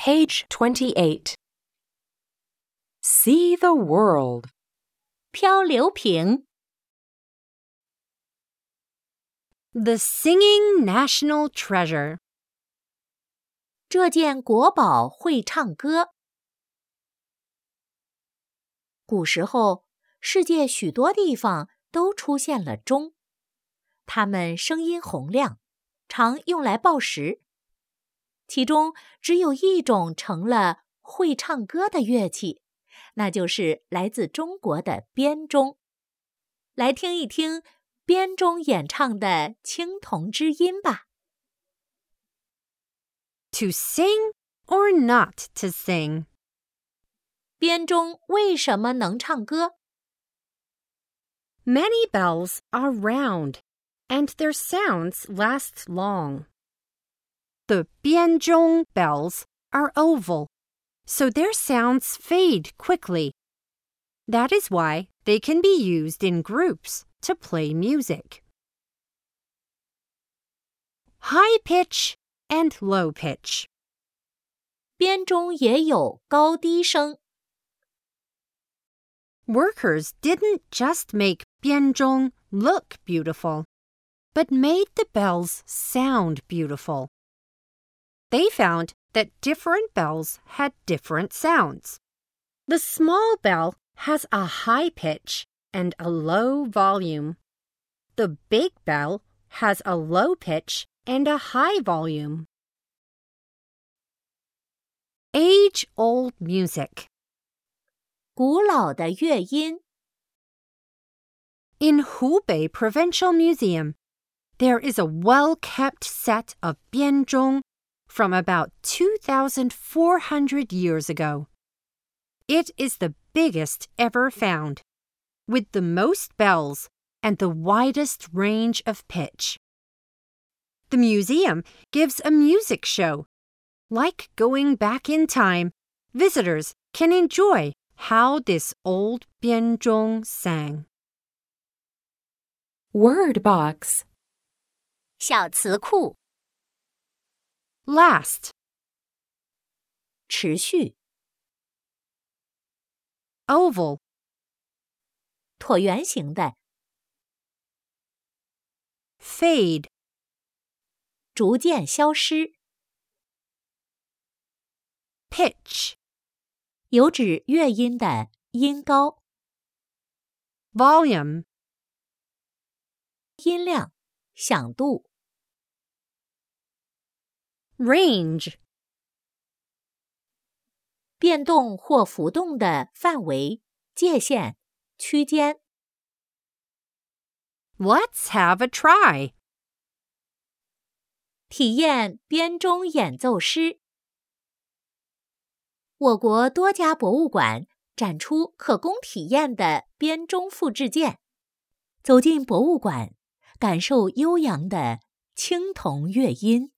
Page 28. See the world. 漂流瓶 The singing national treasure. 这件国宝会唱歌。古时候，世界许多地方都出现了钟，它们声音洪亮，常用来报时。其中只有一种成了会唱歌的乐器，那就是来自中国的编钟。来听一听编钟演唱的青铜之音吧。 To sing or not to sing? 编钟为什么能唱歌？ Many bells are round, and their sounds last long. The 编钟 bells are oval, so their sounds fade quickly. That is why they can be used in groups to play music. High pitch and low pitch. 编钟也有高低声。 Workers didn't just make 编钟 look beautiful, but made the bells sound beautiful. They found that different bells had different sounds. The small bell has a high pitch and a low volume. The big bell has a low pitch and a high volume. Age-old music. 古老的乐音。 In Hubei Provincial Museum, there is a well-kept set of 编钟 from about 2,400 years ago. It is the biggest ever found, with the most bells and the widest range of pitch. The museum gives a music show. Like going back in time, visitors can enjoy how this old 编钟 sang. Word box. 小词库 Last. 持续 Oval. 椭圆形的 Fade. 逐渐消失 Pitch. 有指乐音的音高 Volume. 音量响度 Range. 变动或浮动的范围界限区间 Let's have a try. 体验编钟演奏诗。我国多家博物馆展出可供体验的编钟复制件。走进博物馆，感受悠扬的青铜乐音。